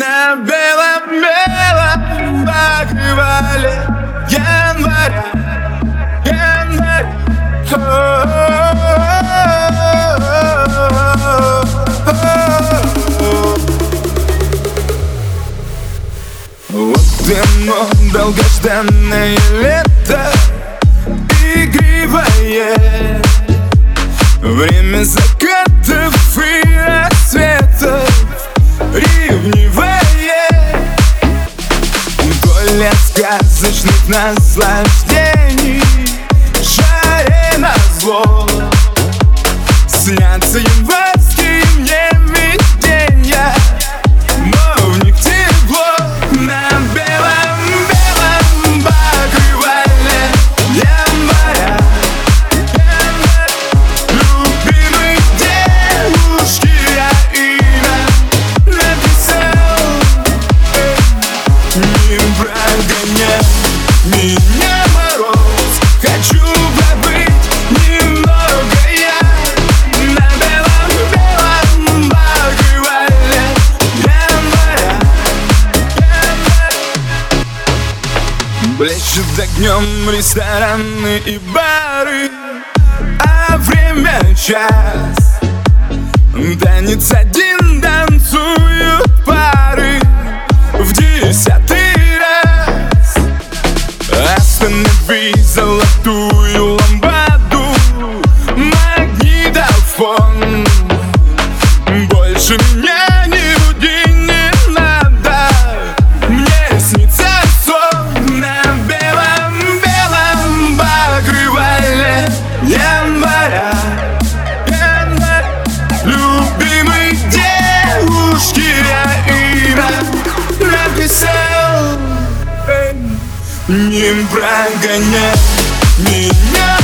На белом-белом покрывале января, январь. Вот оно, долгожданное лето, игривое, время закатов и рассветов, ревнивое, доля сказочных наслаждений, жаре назло. Снятся январские мне видения, но в них тепло. На белом-белом покрывале января, январь. Любимой девушке я имя написал. Не прогоняй меня, мороз, хочу побыть немного я. На белом-белом покрывале января, январь. Блещут огнем рестораны и бары, а время час. Танец один, танцуют пары в 10-й раз. Останови золотую ламбаду, магнитофон. Больше меня не буди, не надо, мне снится сон. На белом-белом покрывале января, январь. Любимой девушке я имя написал. Не прогоняй меня.